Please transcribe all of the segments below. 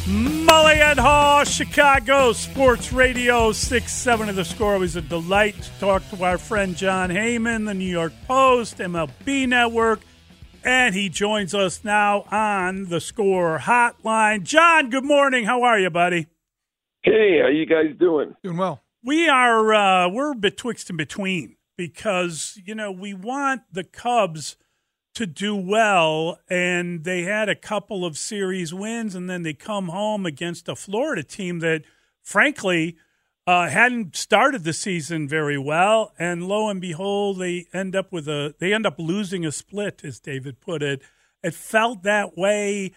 Mulligan Hall, Chicago Sports Radio 6-7 of the Score. Always a delight to talk to our friend Jon Heyman, the New York Post, MLB Network, and he joins us now on the Score Hotline. Jon, good morning. How are you, buddy? Hey, how you guys doing? Doing well. We are we're betwixt and between because, you know, we want the Cubs to do well, and they had a couple of series wins, and then they come home against a Florida team that, frankly, hadn't started the season very well, and lo and behold, they end up losing a split, as David put it. It felt that way,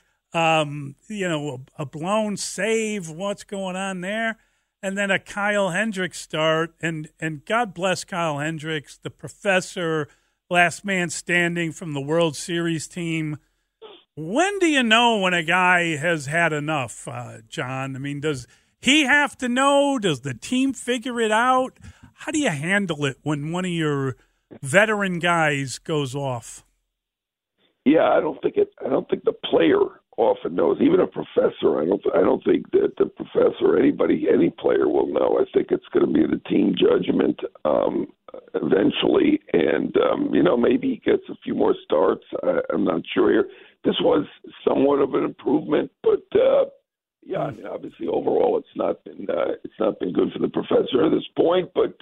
a blown save. What's going on there? And then a Kyle Hendricks start, and God bless Kyle Hendricks, the professor, last man standing from the World Series team. When do you know when a guy has had enough, Jon? I mean, does he have to know? Does the team figure it out? How do you handle it when one of your veteran guys goes off? Yeah, I don't think the player often knows. Even a professor, I don't think that the professor, any player will know. I think it's going to be the team judgment eventually, and maybe he gets a few more starts. I'm not sure here. This was somewhat of an improvement, but I mean, obviously overall it's not been good for the professor at this point. But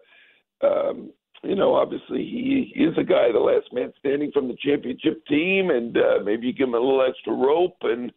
obviously he is a guy, the last man standing from the championship team, and maybe you give him a little extra rope, and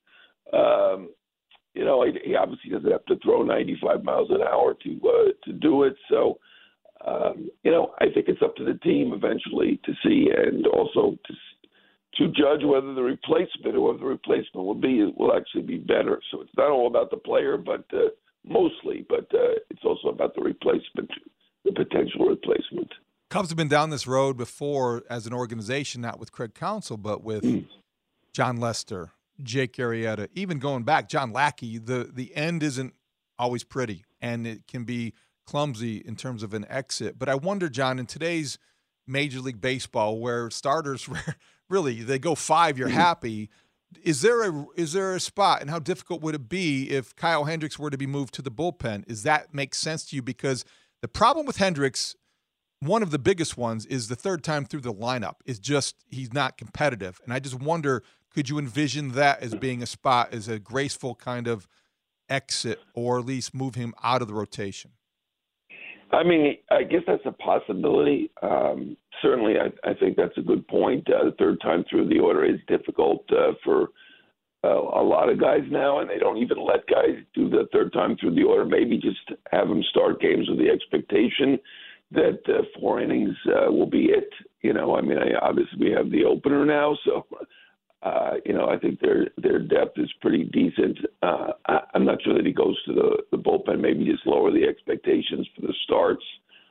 he obviously doesn't have to throw 95 miles an hour to do it. So. I think it's up to the team eventually to see, and also to judge whether the replacement, whoever the replacement will actually be better. So it's not all about the player, but mostly, but it's also about the replacement, the potential replacement. Cubs have been down this road before as an organization, not with Craig Counsell, but with John Lester, Jake Arrieta, even going back, John Lackey. The end isn't always pretty, and it can be clumsy in terms of an exit. But I wonder, Jon, in today's Major League Baseball, where starters really they go 5, you're happy. Is there a spot, and how difficult would it be if Kyle Hendricks were to be moved to the bullpen? Does that make sense to you? Because the problem with Hendricks, one of the biggest ones, is the third time through the lineup is just he's not competitive. And I just wonder, could you envision that as being a spot, as a graceful kind of exit, or at least move him out of the rotation? I mean, I guess that's a possibility. Certainly, I think that's a good point. The third time through the order is difficult for a lot of guys now, and they don't even let guys do the third time through the order. Maybe just have them start games with the expectation that 4 innings will be it. Obviously we have the opener now, so I think their depth is pretty decent. I'm not sure that he goes to the bullpen. Maybe just lower the expectations for the starts.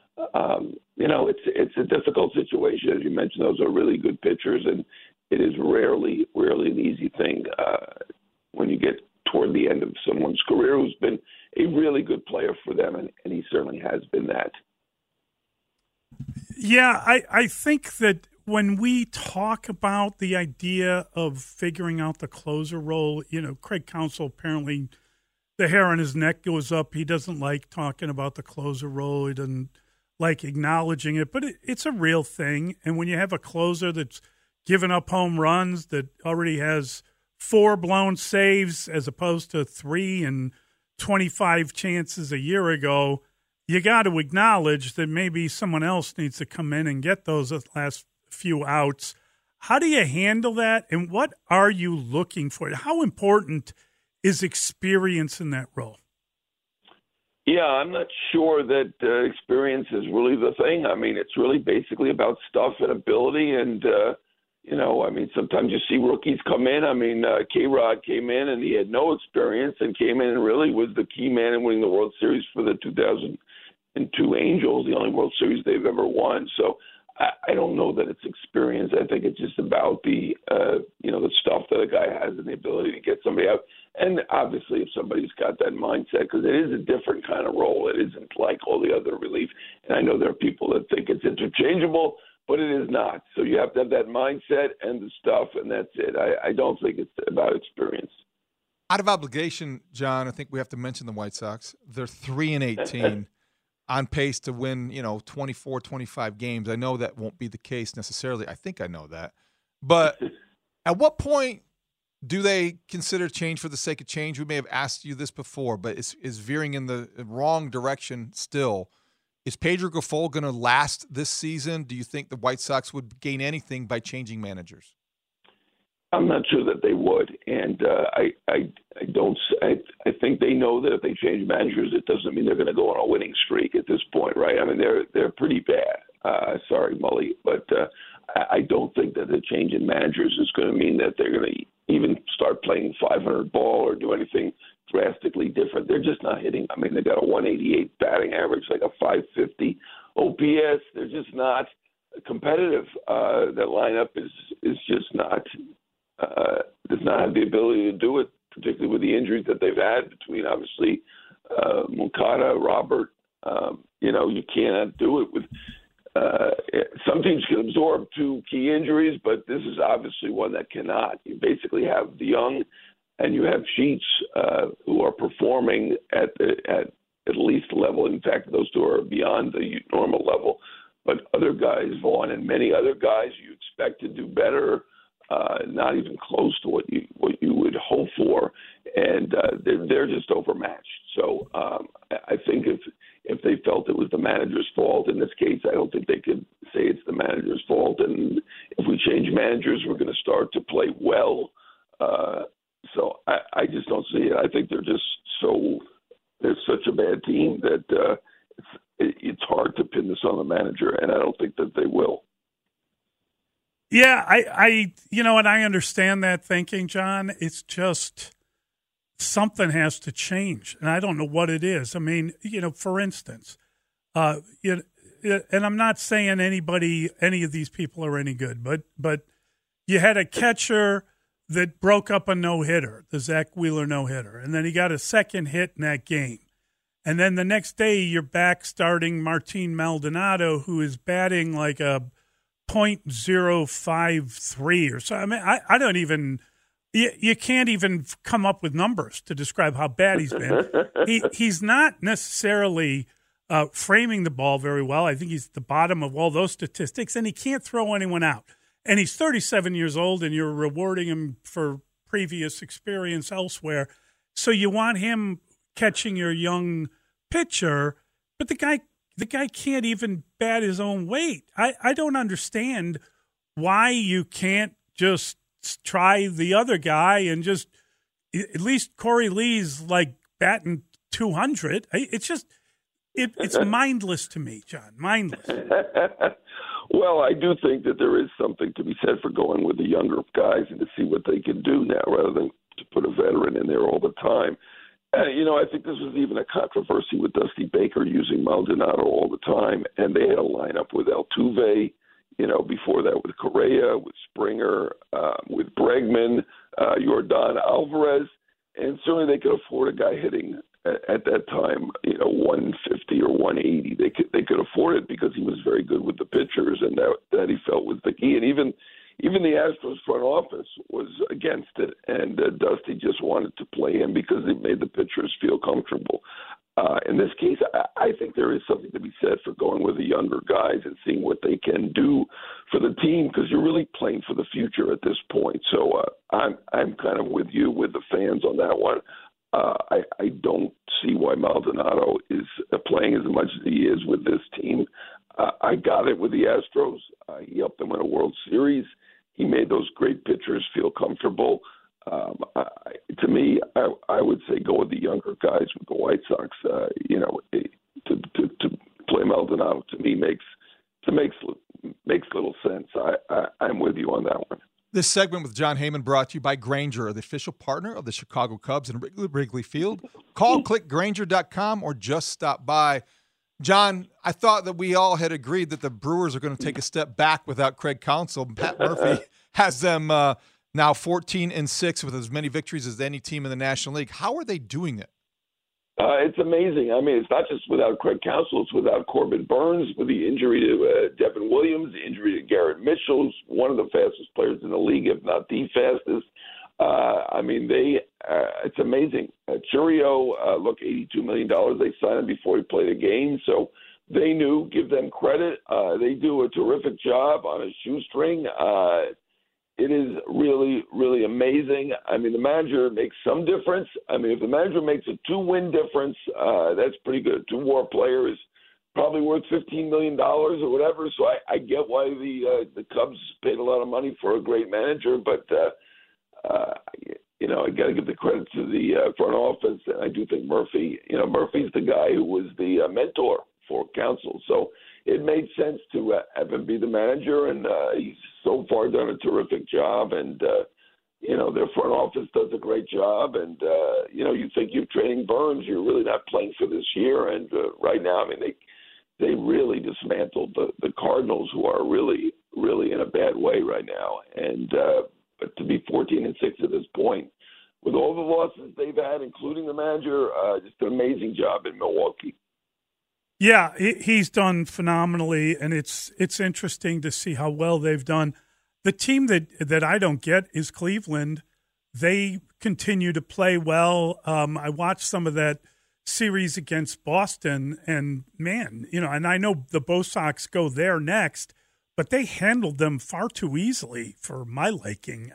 It's a difficult situation. As you mentioned, those are really good pitchers, and it is rarely an easy thing when you get toward the end of someone's career who's been a really good player for them, and he certainly has been that. Yeah, I think that when we talk about the idea of figuring out the closer role, Craig Counsell, apparently the hair on his neck goes up. He doesn't like talking about the closer role. He doesn't like acknowledging it, but it's a real thing. And when you have a closer that's given up home runs, that already has 4 blown saves as opposed to 3 and 25 chances a year ago, you got to acknowledge that maybe someone else needs to come in and get those last few outs. How do you handle that, and what are you looking for? How important is experience in that role? Yeah, I'm not sure that experience is really the thing. I mean, it's really basically about stuff and ability, and sometimes you see rookies come in. I mean, K-Rod came in and he had no experience and came in and really was the key man in winning the World Series for the 2002 Angels, the only World Series they've ever won. So I don't know that it's experience. I think it's just about the stuff that a guy has and the ability to get somebody out. And obviously, if somebody's got that mindset, because it is a different kind of role, it isn't like all the other relief. And I know there are people that think it's interchangeable, but it is not. So you have to have that mindset and the stuff, and that's it. I don't think it's about experience. Out of obligation, John, I think we have to mention the White Sox. They're 3-18, on pace to win, 24, 25 games. I know that won't be the case necessarily. I think I know that. But at what point do they consider change for the sake of change? We may have asked you this before, but is veering in the wrong direction still. Is Pedro Grifol going to last this season? Do you think the White Sox would gain anything by changing managers? I'm not sure that they would, and I don't. I think they know that if they change managers, it doesn't mean they're going to go on a winning streak at this point, right? I mean, they're pretty bad. Sorry, Mully, but I don't think that the change in managers is going to mean that they're going to even start playing 500 ball or do anything drastically different. They're just not hitting. I mean, they got a 188 batting average, like a 550 OPS. They're just not competitive. That lineup is just not. Does not have the ability to do it, particularly with the injuries that they've had between, obviously, Moncada, Robert. You cannot do it with some teams can absorb 2 key injuries, but this is obviously one that cannot. You basically have DeYoung and you have Sheets who are performing at least the level. In fact, those 2 are beyond the normal level. But other guys, Vaughn and many other guys, you expect to do better. Not even close to what you would hope for, and they're just overmatched. So I think if they felt it was the manager's fault in this case, I don't think they could say it's the manager's fault. And if we change managers, we're going to start to play well. So I just don't see it. I think they're such a bad team that it's hard to pin this on the manager, and I don't think that they will. Yeah, and I understand that thinking, John. It's just something has to change, and I don't know what it is. I mean, for instance, and I'm not saying any of these people are any good, but you had a catcher that broke up a no-hitter, the Zach Wheeler no-hitter, and then he got a second hit in that game. And then the next day you're back starting Martin Maldonado, who is batting like a .053 or so. I mean, I don't even. You can't even come up with numbers to describe how bad he's been. He's not necessarily framing the ball very well. I think he's at the bottom of all those statistics, and he can't throw anyone out. And he's 37 years old, and you're rewarding him for previous experience elsewhere. So you want him catching your young pitcher, but the guy can't even bat his own weight. I don't understand why you can't just try the other guy and just at least Corey Lee's like batting 200. It's mindless to me, John. Mindless. Well, I do think that there is something to be said for going with the younger guys and to see what they can do now rather than to put a veteran in there all the time. I think this was even a controversy with Dusty Baker using Maldonado all the time, and they had a lineup with Altuve, before that with Correa, with Springer, with Bregman, Yordan Alvarez, and certainly they could afford a guy hitting at that time, 150 or 180. They could afford it because he was very good with the pitchers, and that he felt was the key. And even the Astros front office was against it, and Dusty just wanted to play him because it made the pitchers feel comfortable. In this case, I think there is something to be said for going with the younger guys and seeing what they can do for the team because you're really playing for the future at this point. So I'm kind of with you, with the fans on that one. I don't see why Maldonado is playing as much as he is with this team. I got it with the Astros. He helped them win a World Series. He made those great pitchers feel comfortable. To me, I would say go with the younger guys with the White Sox. To play Maldonado to me makes little sense. I'm with you on that one. This segment with Jon Heyman brought to you by Grainger, the official partner of the Chicago Cubs and Wrigley Field. Call, click Grainger.com, or just stop by. John, I thought that we all had agreed that the Brewers are going to take a step back without Craig Counsell. Pat Murphy has them now 14-6 with as many victories as any team in the National League. How are they doing it? It's amazing. I mean, it's not just without Craig Counsell. It's without Corbin Burns, with the injury to Devin Williams, the injury to Garrett Mitchell, who's one of the fastest players in the league, if not the fastest. I mean, it's amazing. Churio, look, $82 million. They signed him before he played a game, so they knew. Give them credit. They do a terrific job on a shoestring. It is really, really amazing. I mean, the manager makes some difference. I mean, if the manager makes a 2-win difference, that's pretty good. 2 WAR player is probably worth $15 million or whatever. So I get why the Cubs paid a lot of money for a great manager, but I got to give the credit to the front office, and I do think Murphy. Murphy's the guy who was the mentor for Counsell, so it made sense to have him be the manager, and he's so far done a terrific job, and their front office does a great job, and you think you're trading Burns, you're really not playing for this year, and right now, I mean, they really dismantled the Cardinals, who are really, really in a bad way right now, and but to be 14-6 at this point, with all the losses they've had, including the manager, just an amazing job in Milwaukee. Yeah, he's done phenomenally, and it's interesting to see how well they've done. The team that I don't get is Cleveland. They continue to play well. I watched some of that series against Boston, and man, and I know the Bo Sox go there next, but they handled them far too easily for my liking.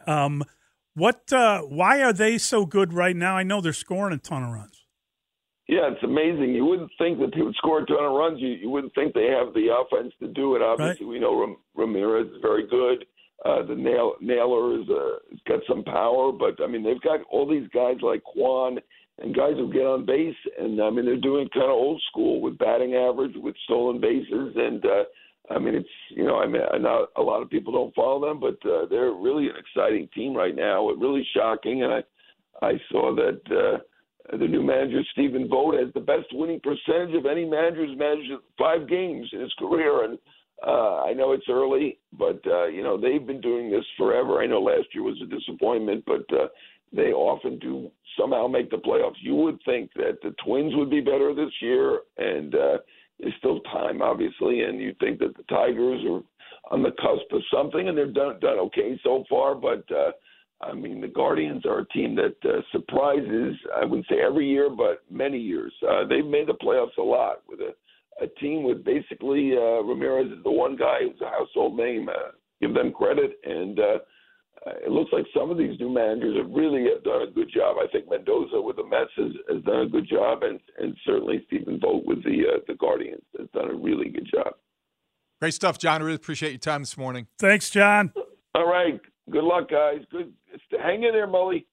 Why are they so good right now? I know they're scoring a ton of runs. Yeah, it's amazing. You wouldn't think that they would score a ton of runs. You wouldn't think they have the offense to do it. Obviously, right. We know Ramirez is very good. The Naylor has got some power, but I mean they've got all these guys like Kwan and guys who get on base, and I mean they're doing kind of old school with batting average, with stolen bases, and I mean it's I know a lot of people don't follow them, but they're really an exciting team right now. It's really shocking, and I saw that. The new manager, Stephen Vogt, has the best winning percentage of any manager who's managed 5 games in his career. And I know it's early, but, they've been doing this forever. I know last year was a disappointment, but they often do somehow make the playoffs. You would think that the Twins would be better this year, and there's still time, obviously, and you'd think that the Tigers are on the cusp of something, and they've done okay so far, but I mean, the Guardians are a team that surprises, I wouldn't say every year, but many years. They've made the playoffs a lot with a team with basically Ramirez is the one guy who's a household name. Give them credit. And it looks like some of these new managers have really done a good job. I think Mendoza with the Mets has done a good job, and certainly Stephen Vogt with the Guardians has done a really good job. Great stuff, John. I really appreciate your time this morning. Thanks, John. All right. Good luck, guys. Good. Hang in there, Mully.